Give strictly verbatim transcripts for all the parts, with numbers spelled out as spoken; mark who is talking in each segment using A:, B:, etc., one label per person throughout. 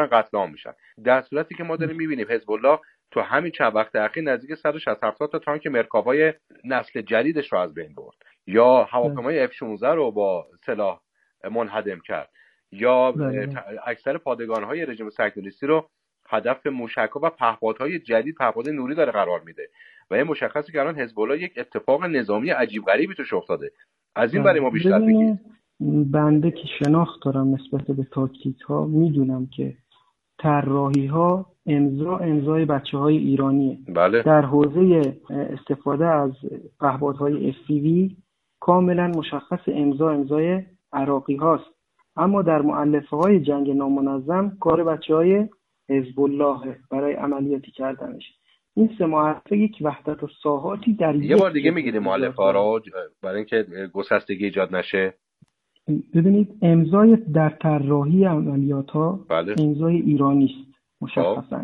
A: حتما قتل عام میشن. در صورتی که ما داریم میبینیم حزب الله تو همین چند وقت اخیر نزدیک صد و شصت هفتاد تا تانک مرکاوای نسل جدیدش رو از بین برد، یا هواپیمای اف شانزده رو با سلاح منهدم کرد، یا اکثر پادگان‌های رژیم صهیونیستی رو هدف موشک‌ها و پهپادهای جدید، پهپادهای نوری داره قرار میده و این مشخصه که الان حزب الله یک اتفاق نظامی عجیب غریبی توش افتاده. از این برای ما بیشتر بگید.
B: بنده که شناخت دارم نسبت به تاکتیک ها، میدونم که طراحی ها امضا امضای بچه‌های ایرانیه.
A: بله.
B: در حوزه استفاده از پهپادهای اف پی وی کاملا مشخص امضا امضای عراقی هاست، اما در مؤلفه های جنگ نامنظم کار بچه‌های حزب الله برای عملیاتی کردنش. این سه مؤلفه یک وحدت الساحاتی در
A: یه بار دیگه میگیریم مؤلفه ها رو برای اینکه گسستگی ایجاد نشه.
B: ببینید امضای در طراحی عملیات ها
A: بله.
B: امضای ایرانی است مشخصا.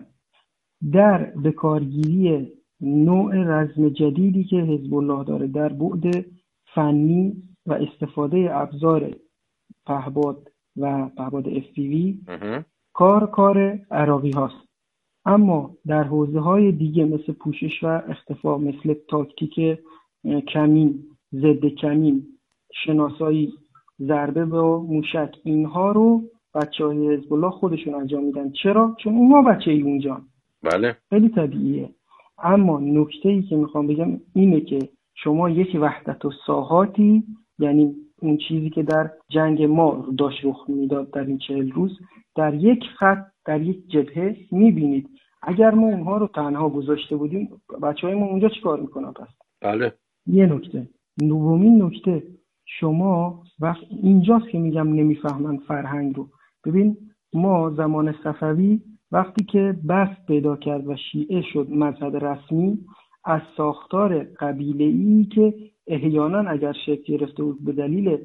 B: در بکارگیری نوع رزم جدیدی که حزب الله داره در بعد فنی و استفاده ابزار پهپاد و پهپاد اف پی وی کار کار عراقی هاست، اما در حوزه های دیگه مثل پوشش و اختفا، مثل تاکتیک کمین، ضد کمین، شناسایی، ضربه با موشک، اینها رو بچه‌های حزب الله خودشون انجام میدن. چرا؟ چون اونها بچه‌ای اونجان.
A: بله.
B: خیلی طبیعیه. اما نکته‌ای که میخوام بگم اینه که شما یک وحدت الساحاتی، یعنی اون چیزی که در جنگ ما داشت رخ میداد در این چهل روز، در یک خط، در یک جبهه میبینید. اگر ما اونها رو تنها گذاشته بودیم بچه‌های ما اونجا چیکار میکنن پس؟
A: بله.
B: یه نکته. دومین نکته، شما وقت اینجاست که میگم نمیفهمن فرهنگ رو. ببین ما زمان صفوی وقتی که بست پیدا کرد و شیعه شد مذهب رسمی، از ساختار قبیله‌ای که احیانا اگر شکل گرفته بود به دلیل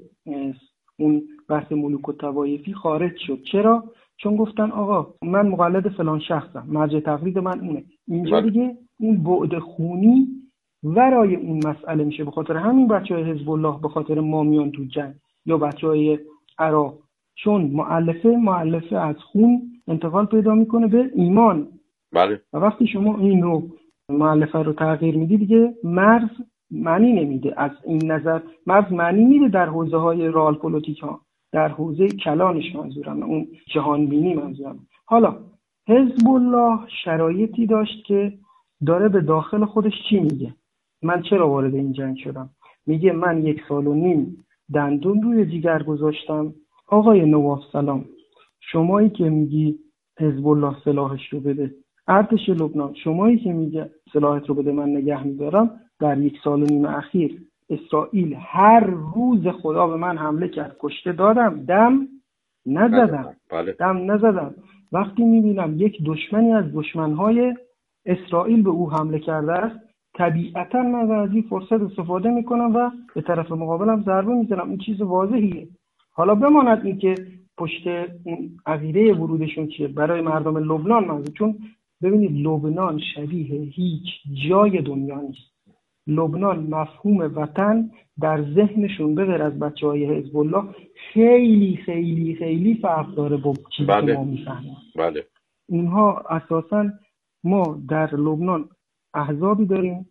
B: اون بحث ملوک و طوایفی خارج شد. چرا؟ چون گفتن آقا من مقلد فلان شخصم، مرجع تقلید من اونه. اینجا دیگه این بعد خونی ورای اون مسئله میشه. به خاطر همین بچهای حزب الله به خاطر ما میان تو جنگ، یا بچهای عراق، چون مؤلفه مؤلفه از خون انتقال پیدا میکنه به ایمان.
A: بله.
B: و وقتی شما این رو مؤلفه رو تغییر میدی دیگه مرز معنی نمیده. از این نظر مرز معنی میده در حوزه های رئال پلیتیک ها، در حوزه کلانش منظورم، اون جهان بینی منظورم. حالا حزب الله شرایطی داشت که داره به داخل خودش چی میگه؟ من چرا وارد این جنگ شدم؟ میگه من یک سال و نیم دندون روی جیگر گذاشتم. آقای نواف سلام، شمایی که میگی حزب الله سلاحش رو بده، ارتش لبنان شمایی که میگه سلاحت رو بده من نگه میدارم، در یک سال و نیم اخیر اسرائیل هر روز خدا به من حمله کرد، کشته دادم، دم نزدم.
A: بله.
B: دم نزدم. وقتی میبینم یک دشمنی از دشمنهای اسرائیل به او حمله کرده است، طبیعتا من از این فرصت استفاده میکنم و به طرف مقابلم ضربه میزنم. این چیز واضحیه. حالا بماند این که پشت اون عقیده ورودشون چیه برای مردم لبنان منظور. چون ببینید لبنان شبیه هیچ جای دنیا نیست. لبنان مفهوم وطن در ذهنشون به غیر از بچهای حزب الله خیلی خیلی خیلی فرق داره با چیزی
A: بله.
B: که ما میفهمیم.
A: بله.
B: اونها اساساً، ما در لبنان احزابی داریم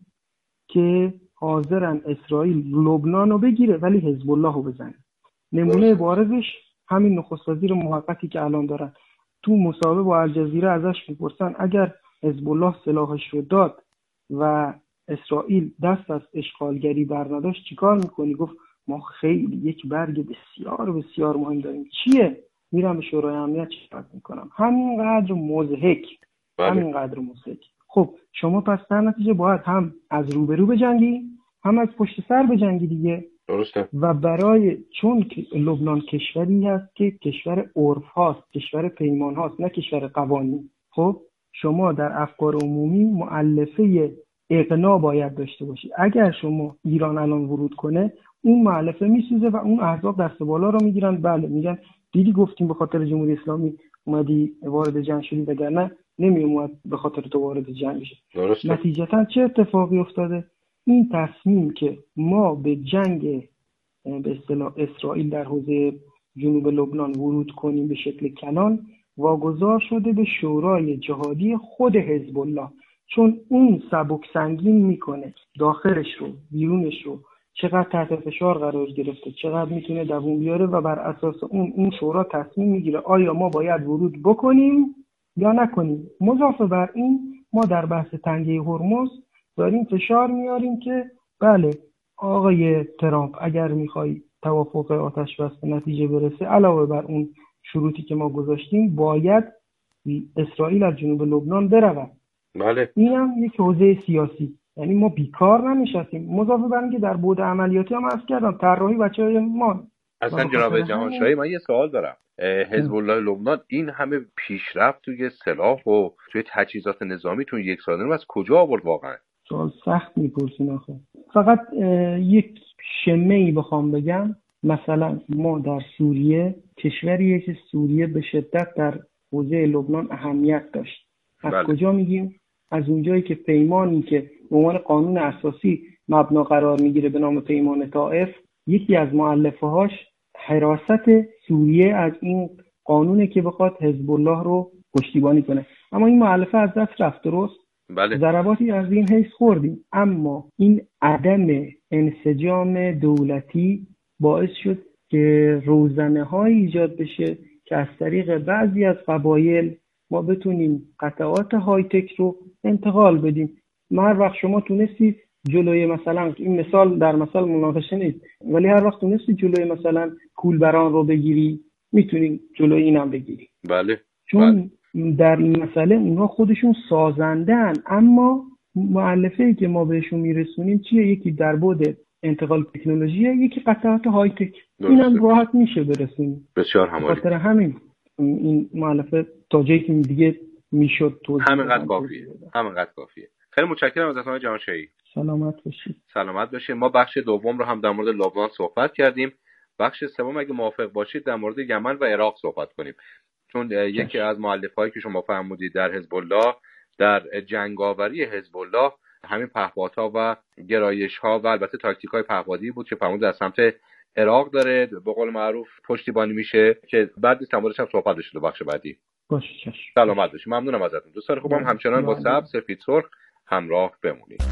B: که حاضرن اسرائیل لبنان رو بگیره ولی حزب الله رو بزنه. نمونه بارزش همین نخست وزیر موقتی که الان دارن. تو مصاحبه با الجزیره ازش میپرسن اگر حزب الله سلاحش رو داد و اسرائیل دست از اشغالگری بر نداشت چیکار میکنی؟ گفت ما خیلی یک برگ بسیار بسیار مهم داریم. چیه؟ میرم به شورای امنیت شکایت میکنم. همینقدر مضحک. همینقدر مضحک. خب شما پس در نتیجه باید هم از روبرو بجنگی هم از پشت سر بجنگی دیگه.
A: درسته.
B: و برای چون لبنان کشوری هست که کشور عرف هاست، کشور پیمان هاست، نه کشور قوانین. خب شما در افکار عمومی مؤلفه اقناع باید داشته باشی. اگر شما ایران الان ورود کنه اون مؤلفه میسوزه و اون احزاب دست بالا رو میگیرن. بله میگن دیدی گفتیم به خاطر جمهوری اسلامی اومدی وارد جنگ شدی، وگرنه نمی اومد به خاطر تو وارد جنگ بشه. نتیجتا چه اتفاقی افتاده؟ این تصمیم که ما به جنگ به اصطلاح اسرائیل در حوزه جنوب لبنان ورود کنیم به شکل کلان واگذار شده به شورای جهادی خود حزب الله، چون اون سبک سنگین میکنه داخلش رو بیرونش رو، چقدر تحت فشار قرار گرفته، چقدر میتونه دووم بیاره و بر اساس اون اون شورا تصمیم میگیره آیا ما باید ورود بکنیم یا نکنیم. مضافه بر این ما در بحث تنگه هرمز داریم فشار میاریم که بله آقای ترامپ اگر میخوای توافق آتش بس به نتیجه برسه، علاوه بر اون شروطی که ما گذاشتیم باید اسرائیل از جنوب لبنان برود.
A: بله.
B: این هم یک حوزه سیاسی، یعنی ما بیکار نمیشستیم. مضافه بر اینکه در بعد عملیاتی هم عرض کردم طراحی بچهای ما.
A: اصلا جناب جهانشاهی من یه سوال دارم، حزب الله لبنان این همه پیشرفت توی سلاح و توی تجهیزات نظامی توی یک سال نیم از کجا آورد واقعا؟
B: سوال سخت میپرسین آخه. فقط یک شمه‌ای بخوام بگم، مثلا ما در سوریه کشوریه که سوریه به شدت در حوزه لبنان اهمیت داشت. از بله. کجا میگیم؟ از اونجایی که پیمانی که به عنوان قانون اساسی مبنا قرار میگیره به نام پیمان طائف، یکی از مؤلفه‌هاش حراست سوریه از این قانونه که بخواد حزب الله رو پشتیبانی کنه. اما این مؤلفه از دست رفت، درست؟
A: بله.
B: ضرباتی از این حیث خوردیم، اما این عدم انسجام دولتی باعث شد که روزنه‌هایی ایجاد بشه که از طریق بعضی از قبایل ما بتونیم قطعات های تک رو انتقال بدیم. هر وقت شما تونستید جلوی مثلا این مثال در مثال مناقشه نیست، ولی هر وقت تونستید جلوی مثلا کولبران رو بگیری میتونید جلوی اینم بگیری.
A: بله.
B: چون بله. در این مسئله اونها خودشون سازندن، اما مؤلفه‌ای که ما بهشون میرسونیم چیه؟ یکی در بعد انتقال تکنولوژیه، یکی قطعات های تک. اینم راحت میشه برسونیم.
A: بسیار همالی.
B: خاطر همین این مؤلفه تا جایی که دیگه میشد توضیح
A: همینقدر کافیه. همینقدر کافیه. خیلی متشکرم از آقای جهانشاهی.
B: سلامت باشید.
A: سلامت باشید. ما بخش دوم رو هم در مورد لبنان صحبت کردیم. بخش سوم اگه موافق باشید در مورد یمن و عراق صحبت کنیم. چون یکی از مؤلفه‌هایی که شما فرمودید در حزب الله، در جنگاوری حزب الله، همین پهپادها و گرایش‌ها و البته تاکتیک‌های پهپادی بود که فرمود از سمت عراق داره به قول معروف پشتیبانی میشه، که بعد نیست موردش هم صحبت بشه. بخش بعدی.
B: باشه چشم.
A: سلامت باشید. ممنونم ازتون. دوستان خوبم همچنان با سبز سفید سرخ همراه بمونید.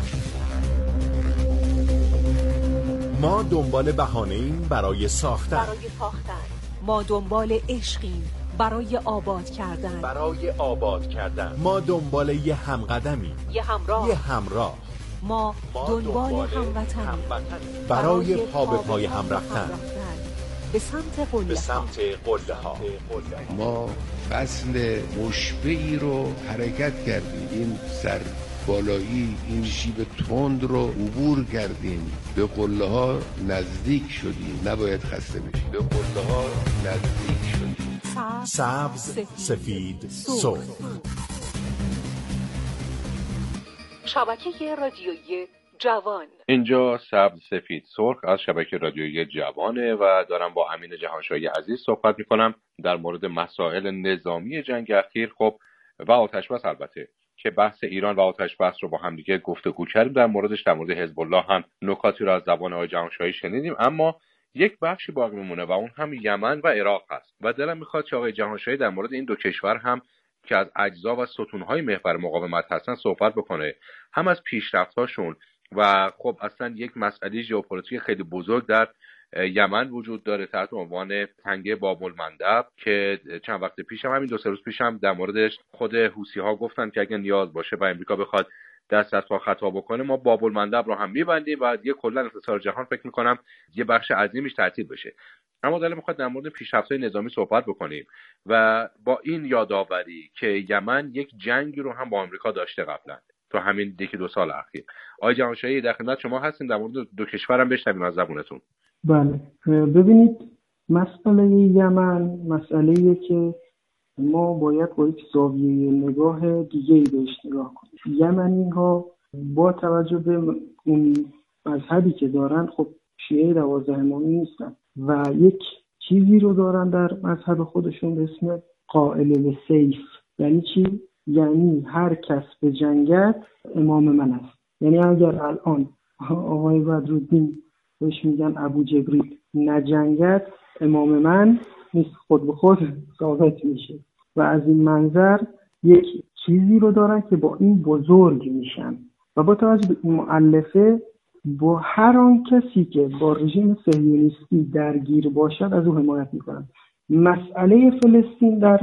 C: ما دنبال بهانه‌ایم برای ساختن.
D: برای ساختن. ما دنبال عشقیم برای آباد کردن.
C: برای آباد کردن. ما دنبال یه همقدمی.
D: یه همراه.
C: یه همراه.
D: ما, ما دنبال هموطنی.
C: هموطنی. برای پا به پای هم رفتن.
D: به سمت قله
C: به سمت قله ها.
E: ما فصل مشبعی رو حرکت کردیم. این سر بالایی، این شیب تند رو عبور کردیم، به قله ها نزدیک شدیم. نباید خسته بشیم. به قله ها نزدیک شدیم.
C: سبز سفید سرخ.
D: شبکه رادیویی جوان.
A: اینجا سبز سفید سرخ از شبکه رادیویی جوانه و دارم با امین جهانشاهی عزیز صحبت میکنم در مورد مسائل نظامی جنگ اخیر، خب و آتش بس، البته که بحث ایران و آتش بس رو با هم دیگه گفتگو کردیم در موردش. در مورد حزب الله هم نکاتی رو از زبان آقای جهانشاهی شنیدیم، اما یک بخشی باقی میمونه و اون هم یمن و عراق هست و دلم میخواد که آقای جهانشاهی در مورد این دو کشور هم که از اجزا و ستونهای محور مقاومت هستن صحبت بکنه، هم از پیشرفت‌هاشون و خب اصلا یک مسئله ژئوپلیتیک خیلی بزرگ در یمن وجود داره تحت عنوان تنگه باب المندب که چند وقت پیش هم، همین دو سه روز پیش هم در موردش خود حوثی‌ها گفتن که اگه نیاز باشه و امریکا بخواد دست از پا خطا بکنه ما باب المندب رو هم می‌بندیم و دیگه کلا اقتصاد جهان فکر می‌کنم یه بخش عظیمیش تعطیل بشه. اما دلم می‌خواد در مورد پیشرفت‌های نظامی صحبت بکنیم و با این یادآوری که یمن یک جنگی رو هم با آمریکا داشته قبلا تو همین یکی دو سال اخیر. آقای جهانشاهی در خدمت شما هستیم، در مورد دو کشورم بشنویم از زبونتون.
B: بله، ببینید مسئله یمن مسئله‌ایه که ما باید با یک زاویه نگاه دیگه‌ای بهش نگاه کنیم. یمنی‌ها با توجه به اون مذهبی که دارن خب شیعه دوازده امامی نیستن و یک چیزی رو دارن در مذهب خودشون به اسم قائل به سیف. یعنی چی؟ یعنی هر کس به جنگت امام من است. یعنی اگر الان آقای بدرالدین بهش میگن ابو جبریل نجنگت امام من نیست، خود به خود ثابت میشه. و از این منظر یک چیزی رو دارن که با این بزرگ میشن و با توجه به این مؤلفه با هر آن کسی که با رژیم صهیونیستی درگیر باشد از او حمایت میکنن. مسئله فلسطین در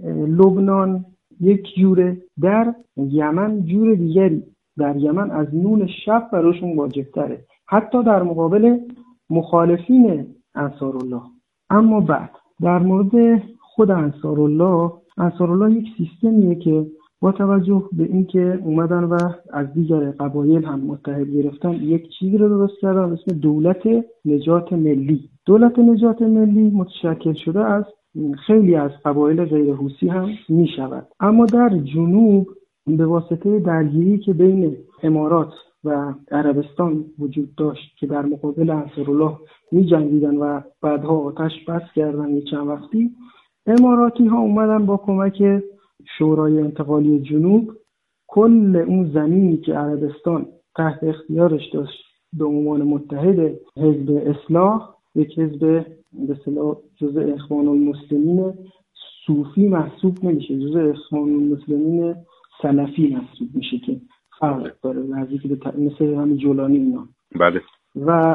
B: لبنان یک جوره، در یمن جور دیگری. در یمن از نون شب براشون واجب‌تره، حتی در مقابل مخالفین انصارالله. اما بعد در مورد خود انصارالله، انصارالله یک سیستمیه که با توجه به اینکه اومدن و از دیگر قبایل هم متحد گرفتن یک چیزی رو درست کردن به اسم دولت نجات ملی. دولت نجات ملی متشکل شده از خیلی از قبایل غیر حوثی هم می شود. اما در جنوب به واسطه درگیری که بین امارات و عربستان وجود داشت که در مقابل انصارالله می جنگیدن و بعدها آتش بس کردن یک چند وقتی، اماراتی ها اومدن با کمک شورای انتقالی جنوب کل اون زمینی که عربستان تحت اختیارش داشت به عنوان متحد حزب اصلاح، یک حزب به اصطلاح جزء اخوان المسلمین صوفی محسوب نمیشه، جزء اخوان المسلمین سلفی محسوب میشه که فرق داره نزدیک به ت... مثل همین جولانی اینا.
A: بله.
B: و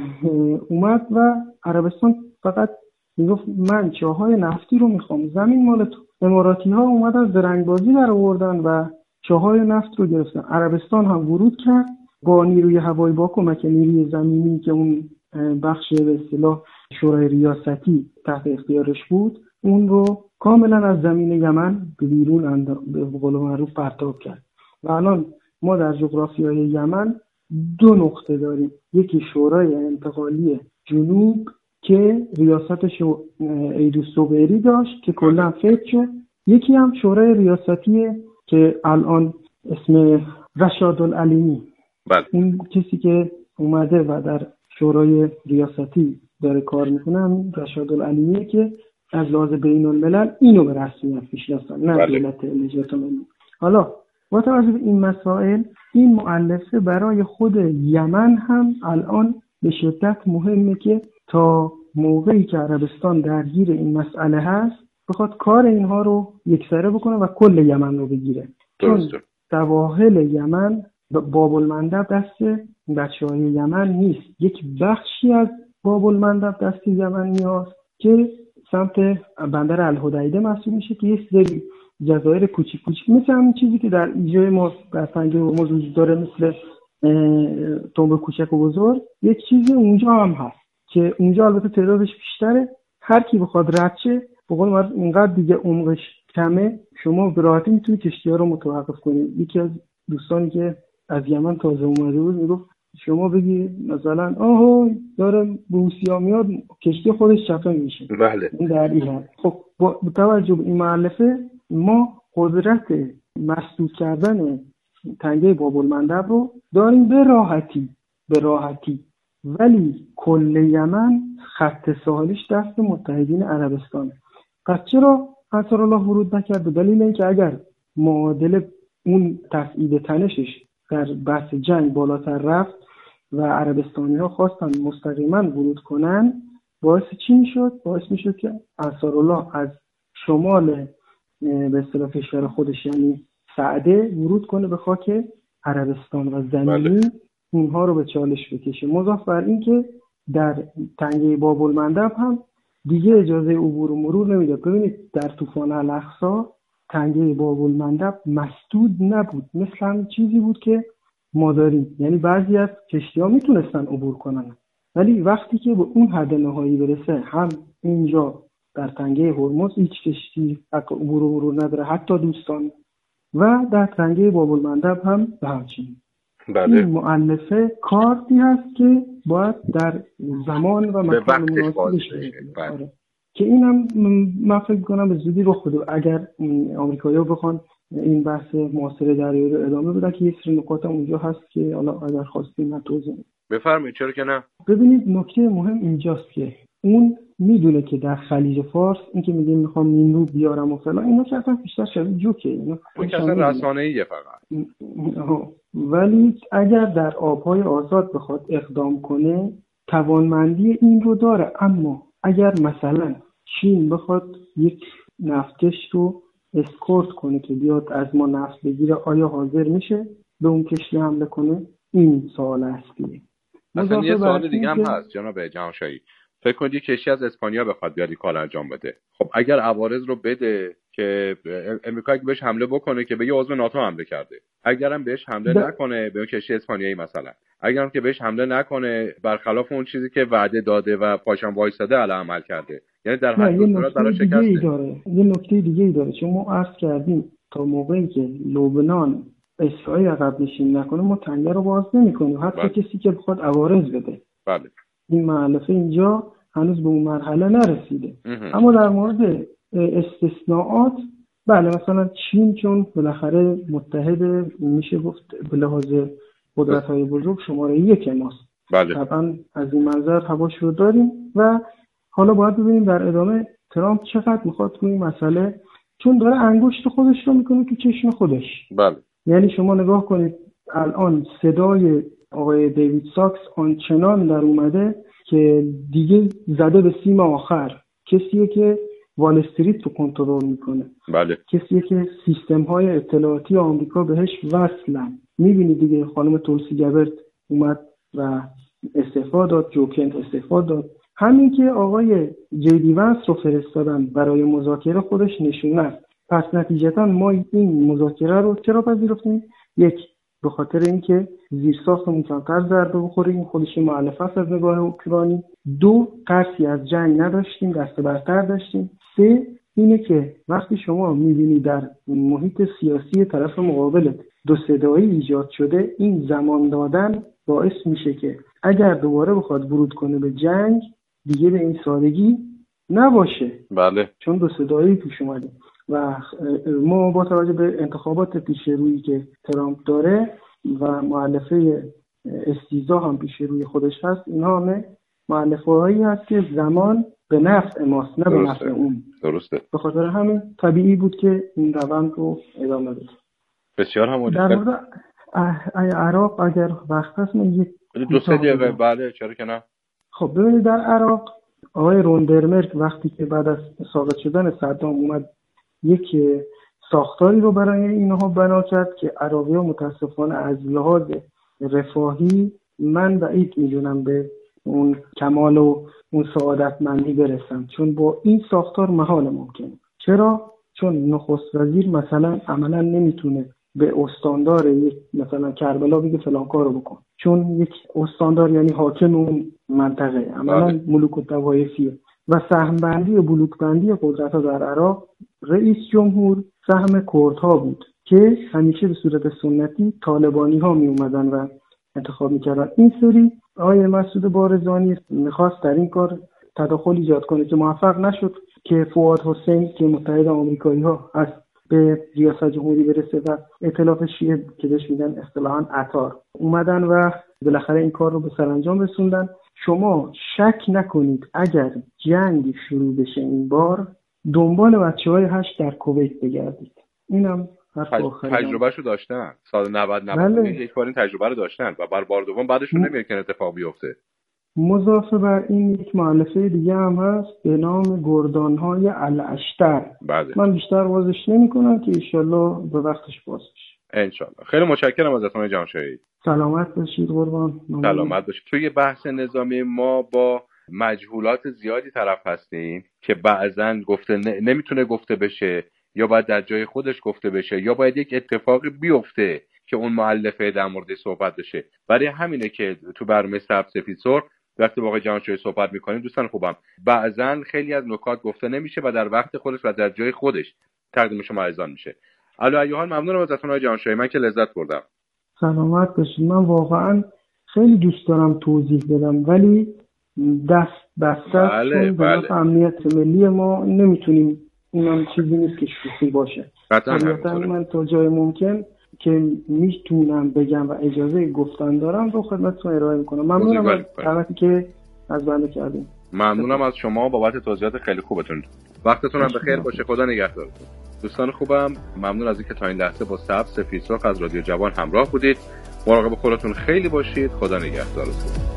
B: اومد و عربستان فقط میگفت من چاهای نفتی رو میخوام، زمین مال تو. اماراتی ها اومدن زرنگبازی در آوردن و چاهای نفت رو گرفتن. عربستان هم ورود کرد با نیروی هوایی با کمک نیروی زمینی که اون بخش به اصطلاح شورای ریاستی تحت اختیارش بود، اون رو کاملا از زمین یمن به بیرون انداخت، به قول معروف پرتاب کرد. و الان ما در جغرافیای یمن دو نقطه داریم، یکی شورای انتقالی جنوب که ریاستش ایدو صبری داشت که کلا فیت شد، یکی هم شورای ریاستی که الان اسم رشاد العلیمی.
A: بله.
B: اون کسی که اومده و در شورای ریاستی داره کار میکنه هم رشاد العلیمی که از لحاظ بین الملل اینو به رسمیت میشناسن، نه
A: بله.
B: دولت نجات ملی. حالا با توجه به این مسائل، این مؤلفه برای خود یمن هم الان به شدت مهمه که تا موقعی که عربستان درگیر این مسئله هست بخواد کار اینها رو یکسره بکنه و کل یمن رو بگیره. چون سواحل یمن باب المندب دست بچه‌های یمن نیست، یک بخشی از باب المندب دست یمنی هست که سمت بندر الهدیده محسوب میشه که یک سری جزایر کوچیک کوچیک مثل همین چیزی که در ایجای ما در سنگ هرمز وجود داره، مثل تنبه کوچک و بزرگ، یک چیزی اونجا هم هست که اونجا البته تعدادش بیشتره، هر کی بخواد رد شه به قول معروف اینقدر دیگه عمقش کمه شما به راحتی میتونید کشتی‌ها رو متوقف کنید. یکی از دوستانی که از یمن تازه اومده بود میگفت شما بگی مثلا آها داره روسیا میاد کشتی خودش چپه میشه.
A: بله.
B: این در ایران. خب با توجه به این مؤلفه ما قدرت مسدود کردن تنگه باب المندب رو داریم به راحتی به راحتی ولی کل یمن خط ساحلیش دست متحدین عربستانه. پس چرا انصارالله ورود نکرد؟ به دلیل اینکه اگر معادل اون تفعیل تنشش در بحث جنگ بالاتر رفت و عربستانی ها خواستن مستقیما ورود کنن، باعث چی میشد؟ باعث میشد که انصارالله از شمال به اصطلاح کشور خودش یعنی سعده ورود کنه به خاک عربستان و زمینی بله. اونها رو به چالش بکشه. مضاف بر این که در تنگه باب المندب هم دیگه اجازه عبور و مرور نمیداد. ببینید در طوفان الاقصی تنگه باب المندب مسدود نبود، مثل همین چیزی بود که ما داریم، یعنی بعضی از کشتی‌ها میتونستن عبور کنن ولی وقتی که به اون حد نهایی برسه هم اینجا در تنگه هرمز هیچ کشتی حق عبور و مرور نداره حتی دوستان، و در تنگه باب المندب هم به همچنین.
A: بله.
B: این مؤلفه کارتی هست که باید در زمان و مکان مناسبش بشه که این هم من فکر کنم به زودی رخ بده اگر آمریکایی‌ها بخوان این بحث محاصره دریایی رو ادامه بدن که یک سری نکات اونجا هست که حالا اگر خواستیم من توضیح میدم.
A: بفرمایید. چرا که نه.
B: ببینید نکته مهم اینجاست که اون میدونه که در خلیج فارس این که میگه میخوام نیرو بیارم و فلان اینا که اصلا بیشتر شبیه جوکه، اینا
A: اصلا رسانه‌ایه فقط.
B: ولی اگر در آبهای آزاد بخواد اقدام کنه توانمندی این رو داره، اما اگر مثلا چین بخواد یک نفتکش رو اسکورت کنه که بیاد از ما نفت بگیره، آیا حاضر میشه به اون کشتی حمله کنه؟ این سوال اصلیه.
A: مثلا یه سوال دیگه هم هست جناب جهانشاهی، فکر کنید یک کشتی از اسپانیا بخواد بیاد این کار انجام بده، خب اگر عوارض رو بده که امریکا اگه بهش حمله بکنه که به یه عضو ناتو حمله کرده، اگرم بهش حمله ده. نکنه به اون کشتی اسپانیایی مثلا، اگرم که بهش حمله نکنه برخلاف اون چیزی که وعده داده و پاشان وایساده علی عمل کرده، یعنی در هر دو صورت برای شکست
B: داره. یه نکته دیگه ای داره، چون ما عرض کردیم تا موقعی که لبنان اسرائیل عقب نشینی نکنه ما تنگه رو باز نمی‌کنیم، حتی بله. کسی که بخواد عوارض بده.
A: بله.
B: این مؤلفه اینجا هنوز به اون مرحله نرسیده. اما در مورد استثناءات بله، مثلا چین چون بالاخره متحد میشه گفت به لحاظ قدرت‌های بزرگ شماره یک ماست.
A: بله.
B: طبعا از این منظر هواش رو داریم و حالا باید ببینیم در ادامه ترامپ چقدر میخواد توی این مسئله، چون داره انگشت خودش رو میکنه تو چشم خودش.
A: بله.
B: یعنی شما نگاه کنید الان صدای آقای دیوید ساکس آنچنان در اومده که دیگه زده به سیم آخر، کسیه که وال استریت رو کنترل میکنه.
A: بله.
B: کسیه که سیستم های اطلاعاتی آمریکا بهش وصلن. میبینید دیگه خانم تولسی گبرت اومد و استعفا داد، جوکن استعفا داد. همین که آقای جی دی ونس رو فرستادن برای مذاکره خودش نشونه است. پس نتیجتا ما این مذاکره رو چرا پذیرفتیم؟ یک، به خاطر اینکه زیرساختمون کمتر ضربه بخوره، این خودش مؤلفه است از نگاه اوکراینی. دو، ترسی از جنگ نداشتیم، دست برتر داشتیم. سه، اینه که وقتی شما می‌بینید در محیط سیاسی طرف مقابل دو صدایی ایجاد شده، این زمان دادن باعث میشه که اگر دوباره بخواد ورود کنه به جنگ دیگه به این سادگی نباشه.
A: بله. چون
B: دو صدایی پیش اومده و ما با توجه به انتخابات پیش رویی که ترامپ داره و مؤلفه استیزا هم پیش روی خودش هست، اینها همه مؤلفه هایی هست که زمان به نفع ماست نه به نفع اون.
A: درسته.
B: به خاطر همین طبیعی بود که این روند رو ادامه بده.
A: بسیار هم
B: در مورد عراق اگر وقت هست من یک
A: دو سه دقیقه بله چرا که نه.
B: خب ببینید در عراق آقای روندرمرک وقتی که بعد از ساقط شدن صدام اومد یک ساختاری رو برای اینها بنا کرد که عراقی‌ها متاسفانه از لحاظ رفاهی من بعید میدونم به اون کمال و اون سعادتمندی برسن، چون با این ساختار محال ممکنه. چرا؟ چون نخست وزیر مثلا عملا نمیتونه به استاندار یک مثلا کربلا بگه فلان کارو بکن، چون یک استاندار یعنی حاکم اون منطقه، عملا ملوک الطوایفیه و سهم بندی و بلوک بندی قدرت‌ها در عراق رئیس جمهور سهم کردها بود که همیشه به صورت سنتی طالبانی ها می اومدن و انتخاب میکردن. این سری آقای مسعود بارزانی میخواست در این کار تداخل ایجاد کنه که موفق نشد که فؤاد حسین که متحد آمریکایی ها از به ریاست جمهوری برسه و ائتلاف شیعه که بهش میگن اصطلاحاً عطار اومدن و بالاخره این کار رو به سرانجام رسوندن. شما شک نکنید اگر جنگ شروع بشه این بار دنبال بچه‌های هشت در کویت بگردید. اینم حرف آخری.
A: تجربهشو داشتن. سال نود نود یک بار این تجربه رو داشتن و بر بار دوم بعدشون نمیاد که اتفاق بیفته.
B: مضافه بر این یک مؤلفه دیگه هم هست به نام گردان‌های الاشتر.
A: بله.
B: من بیشتر بازش نمی‌کنم که ان شاءالله به وقتش باز بشه.
A: ان شاءالله. خیلی متشکرم ازتون جهانشاهی.
B: سلامت باشید قربان.
A: سلامت باشید. توی بحث نظامی ما با مجهولات زیادی طرف هستیم که بعضن گفته ن... نمیتونه گفته بشه یا باید در جای خودش گفته بشه یا باید یک اتفاقی بیفته که اون مؤلفه در مورد صحبت بشه. برای همینه که تو برنامه سبز سفید سرخ وقتی با آقای جهانشاهی صحبت میکنیم دوستان خوبم بعضن خیلی از نکات گفته نمیشه و در وقت خودش و در جای خودش تقدیم شما عزیزان میشه. علی ایوهان ممنونم ازتون آقای جهانشاهی، من که لذت بردم.
B: سلامت باشید. من واقعا خیلی دوست دارم توضیح بدم ولی دست بسته است به نفع امنیت ملی ما نمیتونیم، اینم چیزی نیست که شوخی باشه.
A: قطعا
B: من تا جای ممکن که میتونم بگم و اجازه گفتن دارم رو خدمتتون ارائه میکنم. ممنونم از دعوتی که از بنده کردیم.
A: ممنونم از شما بابت توضیحات خیلی خوبتون. وقتتون هم بخیر باشه. خدا نگهدارتون. دوستان خوبم ممنون از اینکه تا این لحظه با سبز سفید سرخ از رادیو جوان همراه بودید. مراقب خودتون خیلی باشید. خدا نگهدارتون.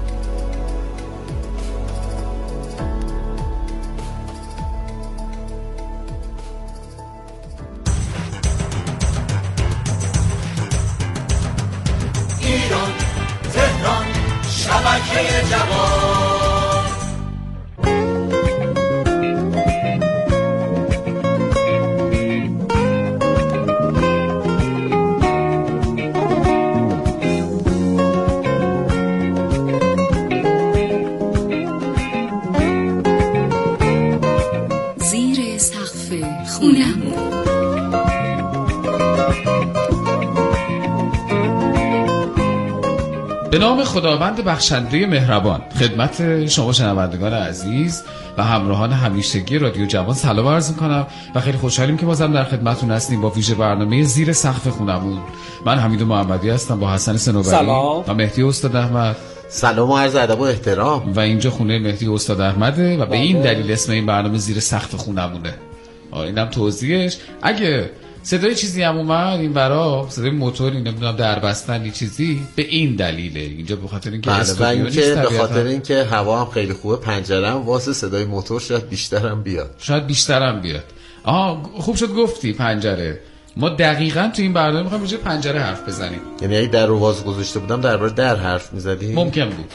F: شبکه جوان.
G: زیر سقف خونم.
H: به نام خداوند بخشنده مهربان، خدمت شما شنوندگان عزیز و همراهان همیشگی رادیو جوان سلام عرض می‌کنم و خیلی خوشحالیم که بازم در خدمتتون هستیم با ویژه برنامه زیر سقف خونمون. من حمید محمدی هستم با حسن صنوبری و مهدی استاد احمد.
I: سلام و عرض ادب و احترام.
H: و اینجا خونه مهدی استاد احمده و به این دلیل اسم این برنامه زیر سقف خونمونه. اینم توضیحش. اگه صدای چیزی هم اومد این برا، صدای موتوری، نمیدونم در بستن چیزی، به این دلیله. اینجا به خاطر اینکه
I: استودیو نیست، به خاطر اینکه هوا هم خیلی خوبه، پنجره هم واسه صدای موتور شاید بیشترم بیاد.
H: شاید بیشترم بیاد. آها خوب شد گفتی پنجره. ما دقیقاً تو این برنامه می‌خوایم راجع به پنجره حرف بزنیم.
I: یعنی اگه در رو واز گذاشته بودم درباره در حرف می‌زدیم؟
H: ممکن بود.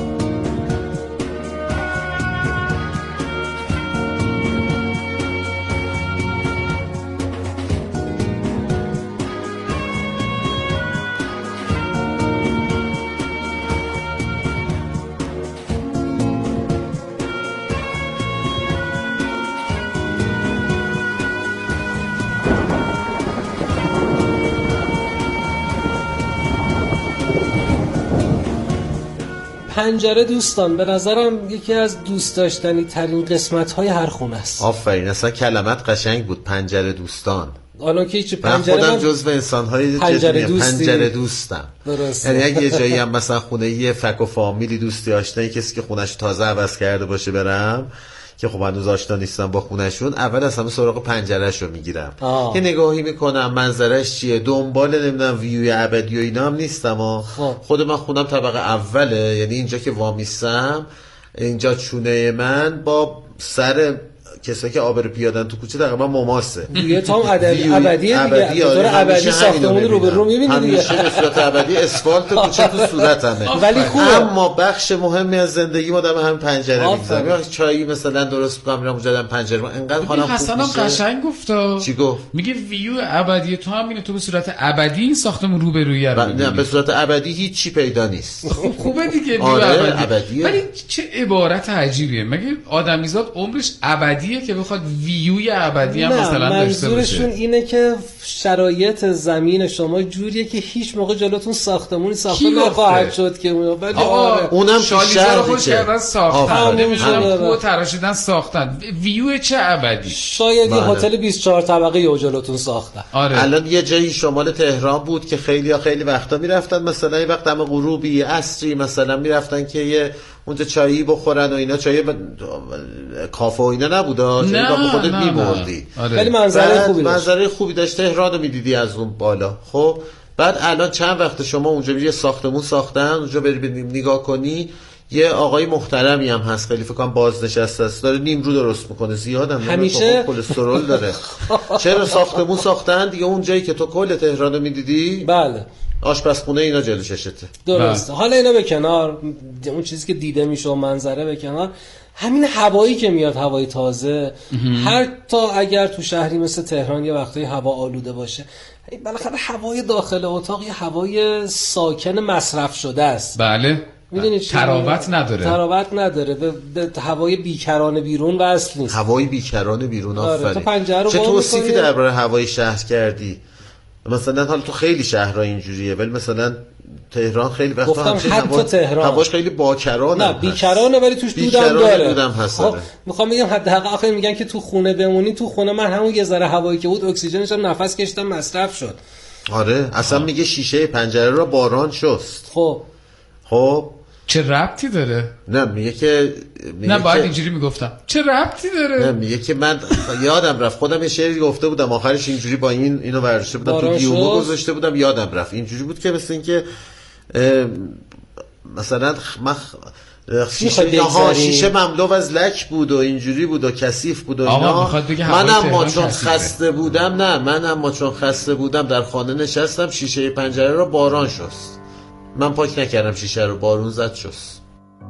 J: پنجره دوستان به نظرم یکی از دوست داشتنی ترین قسمت های هر خونه است.
I: آفرین، اصلا کلمت قشنگ بود، پنجره دوستان.
J: حالا که هیچ پنجره
I: من خودم جزو انسان‌های
J: پنجره,
I: پنجره دوستم.
J: درسته.
I: یعنی اگه یه جایی هم مثلا خونه یه فک و فامیلی دوستی آشنایی کسی که خونش تازه عوض کرده باشه برم، که خب هنوز آشنا نیستم با خونه‌شون، اول از همه سراغ پنجره‌شو میگیرم. یه نگاهی میکنم منظرش چیه، دنبال نمیدونم ویوی ابدی و اینا هم نیستم. ها خود من خونم طبقه اوله، یعنی اینجا که وامیستم، اینجا چونه من با سر کسایی که آبر پیادن تو کوچه تقریبا مماسه.
J: دیگه تا ابدی ابدیه دیگه. به طور ابدی ساختمون رو به رو می‌بینی دیگه.
I: همیشه به صورت ابدی اسفالت کوچه تو صورتمه.
J: ولی خوبه.
I: اما بخش مهمی از زندگی ما دم همین پنجره می‌گذره. یا چایی مثلا درست می‌کنم میرم اونجا دم پنجره، انقدر حالم خوب میشه.
H: حسنم قشنگ گفت.
I: چی گفت؟
H: میگه ویو ابدی تو هم اینه، تو به صورت ابدی این ساختمون رو به روی رو می‌بینی.
I: نه به صورت ابدی هیچ چی پیدا نیست.
H: خوبه دیگه ویو ابدی. ولی چه عبارت عجیبیه. مگه آدمیزاد عمرش ابدیه که بخواد ویوی ابدی هم مثلا داشته باشه؟
J: منظورشون اینه که شرایط زمین شما جوریه که هیچ موقع جلوتون ساختمونی ساخته نخواهد شد که ولی
I: اونم
H: شالیزا رو خوش کردن ساختن، نمیدونم کوه تراشیدن ساختن، ویو چه ابدی؟
J: شاید یه هتل بیست و چهار طبقه یه جلوتون ساختن.
H: آره.
I: الان یه جایی شمال تهران بود که خیلی خیلی وقتا میرفتن، مثلا یه وقت دم غروبی عصری مثلا میرفتن که یه اونجا چایی بخورن و اینا، چای ب... کافه و اینا نبودا، چایی با خودت می‌بردی.
J: ولی منظره خوبی داشت.
I: منظره خوبی داشت، تهران رو می‌دیدی از اون بالا. خب بعد الان چند وقت شما اونجا یه ساختمون ساختن، اونجا بری نگاه کنی، یه آقای محترمی هم هست، خیلی فکر کنم بازنشسته است، داره نیمرو درست میکنه، زیادم
J: همیشه
I: کلسترول داره. چرا ساختمون ساختن دیگه؟ اون جایی که تو کل تهران رو می‌دیدی،
J: بله،
I: آشپزخونه اینا جلو چشته.
J: درسته. حالا اینا به کنار، اون چیزی که دیده میشه و منظره به کنار، همین هوایی که میاد، هوای تازه، هر تا اگر تو شهری مثل تهران یه وقتایی هوا آلوده باشه، بالاخره هوای داخل اتاق یه هوای ساکن مصرف شده است.
H: بله.
J: میدونی
H: تراوت نداره.
J: تراوت نداره. به, به هوای بیکران بیرون وصل نیست.
I: هوای بیکران بیرون. آفرین.
J: آره. تو پنجره رو
I: چه توصیفی درباره هوای شهر کردی؟ مثلا حالا تو خیلی شهرها اینجوریه، ولی مثلا تهران خیلی وقتا
J: همچین هوا
I: تهران هواش خیلی باکرانه.
J: نه بیکرانه ولی توش دودم داره.
I: دودم هست.
J: خب میخوام بگم حداقل آخه میگن که تو خونه بمونی، تو خونه من همون یه ذره هوایی که بود اکسیژنش هم نفس کشیدم مصرف شد.
I: آره اصلا آه. میگه شیشه پنجره رو باران شست.
J: خب
I: خب
H: چه ربطی داره؟
I: نه میگه که
H: میگه نه باید اینجوری میگفتم چه ربطی داره؟
I: نه میگه که من یادم رفت خودم یه شعری گفته بودم آخرش اینجوری با این اینو ورشته بودم تو گیومو گذاشته بودم، یادم رفت اینجوری بود که مثل این که مثلا من شیشه ها شیشه مملو از لک بود و اینجوری بود و کثیف بود و اینا. منم ما چون خسته بودم نه منم ما چون خسته بودم در خانه نشستم، شیشه پنجره رو باران شست. من پاک نکردم شیشه رو، بارون زد شست.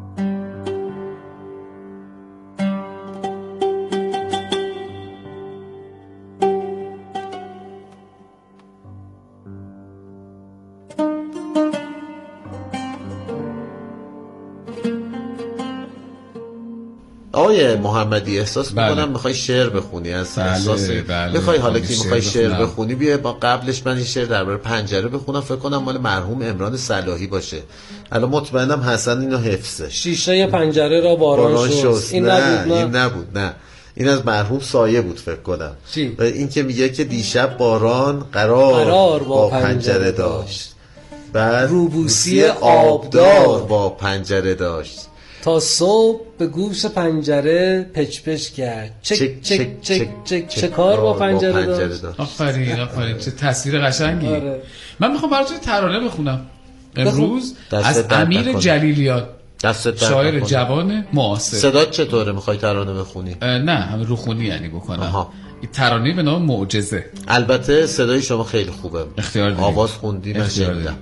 I: آقای محمدی احساس
H: بله.
I: میکنم میخوای شعر بخونی از
H: بله،
I: احساس
H: بله.
I: میخوای حالا که میخوای شعر
H: بخونم.
I: بخونی بیا با قبلش من این شعر درباره پنجره بخونم، فکر کنم مال مرحوم عمران صلاحی باشه. الان مطمئنم حسن اینو حفظه.
J: شیشه پنجره را باران, باران شست. شست. این
I: نه
J: نبود نه
I: این نبود نه این از مرحوم سایه بود فکر کنم.
J: چی؟
I: این که میگه که دیشب باران قرار,
J: قرار
I: با, با پنجره, پنجره داشت، بعد روبوسی آبدار با پنجره داشت،
J: تا صبح به گوش پنجره پچ پچ کرد. چک چک چک چک چک چه کار با پنجره داشت.
H: آفرین آفرین، چه تصویر قشنگی. آره. من میخوام براتون ترانه بخونم امروز از امیر جلیلیان، شاعر جوان معاصر.
I: صدا چطوره؟ میخوای ترانه بخونی؟
H: نه همین روخونی یعنی بکنم. ترانه به نام معجزه.
I: البته صدای شما خیلی خوبه،
H: اختیار داریم.
I: آواز خوندی من شنیدم.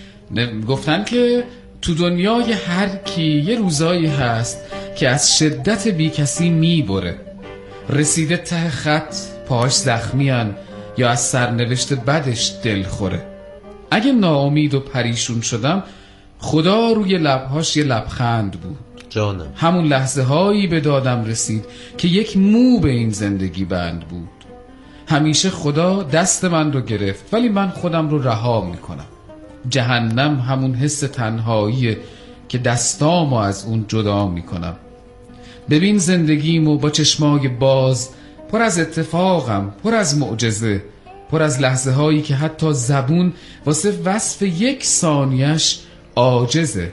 H: گفتن که تو دنیای هر کی یه روزایی هست که از شدت بی کسی میبره، رسیده ته خط پاهاش زخمیان یا از سرنوشت بدش دل خوره. اگه ناامید و پریشون شدم، خدا روی لبهاش یه لبخند بود.
I: جانم
H: همون لحظه هایی به دادم رسید که یک مو به این زندگی بند بود. همیشه خدا دست من رو گرفت ولی من خودم رو رها میکنم. جهنم همون حس تنهاییه که دستامو از اون جدا میکنم. ببین زندگیمو با چشمای باز، پر از اتفاقم، پر از معجزه، پر از لحظه هایی که حتی زبون واسه وصف یک ثانیه‌اش عاجزه.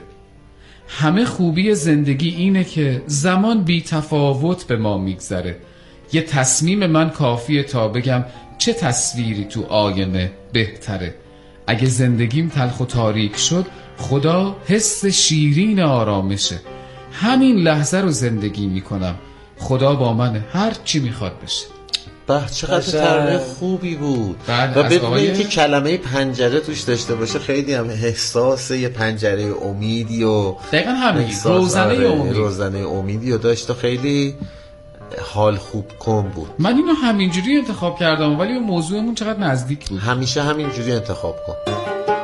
H: همه خوبی زندگی اینه که زمان بی تفاوت به ما میگذره. یه تصمیم من کافیه تا بگم چه تصویری تو آینه بهتره. اگه زندگیم تلخ و تاریک شد، خدا حس شیرین آرامشه. همین لحظه رو زندگی میکنم، خدا با من هر چی میخواد بشه.
I: به چقدر ترانه خوبی بود. و بدون آقای... اینکه کلمه پنجره توش داشته باشه، خیلی هم احساس یه پنجره امیدی و
H: دقیقا همین روزنه امید
I: روزنه امیدی و داشت و خیلی حال خوب کن بود.
H: من اینو همینجوری انتخاب کردم ولی موضوعمون چقدر نزدیک بود.
I: همیشه همینجوری انتخاب کن.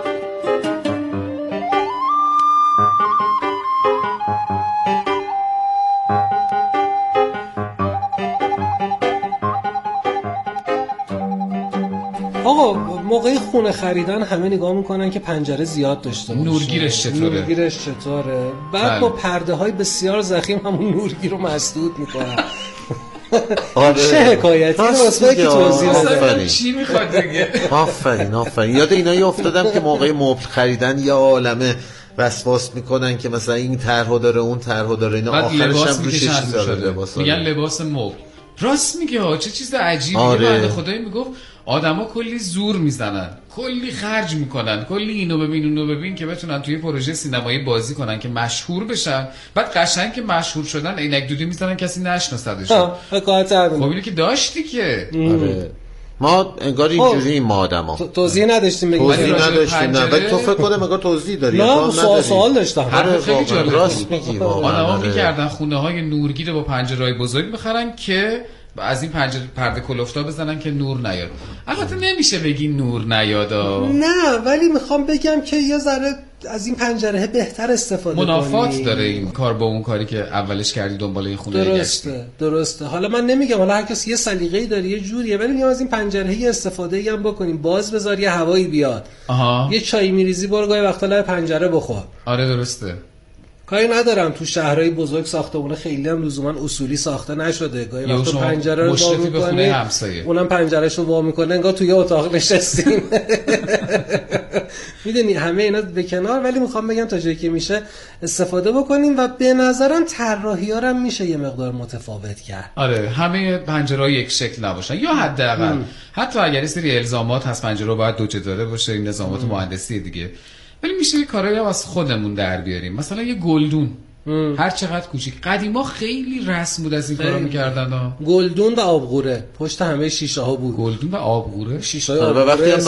J: آقا موقع خونه خریدن همه نگاه میکنن که پنجره زیاد داشته باشه،
H: نورگیرش چطوره
J: نورگیرش چطوره بعد بله. با پرده های بسیار ضخیم همون نورگیر رو مسدود میکنن. چه حکایتی واسه کی توضیح بده؟
H: چی میخواد دیگه؟
I: آفرین آفرین. یاد اینایی افتادم که موقع مبل خریدن یه عالمه وسواس میکنن که مثلا این طرحو داره اون طرحو داره، اینا آخرش هم روش چیز داره لباس
H: میگن لباس مبل. راست میگه ها، چه چیز عجیبیه. آره. بنده خدایی میگفت آدما کلی زور میزنن، کلی خرج میکنن، کلی اینو ببین اونو ببین که بتونن توی پروژه سینمایی بازی کنن که مشهور بشن. بعد قشنگ که مشهور شدن عینک دودی میزنن کسی نشناسدشون. خب اینو که داشتی که
I: آره. ما انگار اینجوری این ما آدما
J: توضیح نداشتیم بگیم.
I: توضیح نداشتیم نه، ولی تو فکر کنم انگار توضیح داری.
J: نه سوال سوال داشتم.
H: هر خیلی جالب
I: راست میگی واقعا.
H: آدما میکردن خونه های نورگیر با پنجره‌های بزرگ بخرن که از این پنجره پرده کلفتا بزنن که نور نیاد. البته نمیشه بگی نور نیادا.
J: نه ولی میخوام بگم که یه ذره از این پنجره بهتر استفاده کنی.
H: منافات داره این کار با اون کاری که اولش کردی دنبال این خونه گشتی.
J: درسته درسته. حالا من نمیگم حالا هر کسی یه سلیقه‌ای داره یه جوریه، ولی میگم از این پنجره استفاده هم بکنیم، باز بذار یه هوایی بیاد.
H: آها.
J: یه چای میریزی برو گاهی وقتا لای پنجره بخور.
H: آره درسته.
J: کاری ندارم تو شهرهای بزرگ ساختمونه خیلی هم لزوما اصولی ساخته نشده، گاهی وقتا پنجره رو وا می‌کنه اونم پنجرهشو وا می‌کنه انگار توی اتاق نشستیم. میدونی همه اینا به کنار، ولی میخوام بگم تا جایی که میشه استفاده بکنیم و به نظرم طراحی‌ها رو میشه یه مقدار متفاوت کرد.
H: آره همه پنجره‌ها یک شکل نباشن یا حداقل حتی اگر یه سری الزامات هست پنجره باید دو جداره باشه، این نظامات مهندسی دیگه، ولی میشه یه کارایی هم از خودمون در بیاریم. مثلا یه گلدون ام. هر چقدر کوچیک. قدیما خیلی رسم بود از این کارا می‌کردن ها.
J: گلدون و آبغوره پشت همه شیشه ها بود.
H: گلدون و آبغوره
J: شیشه های آبغوره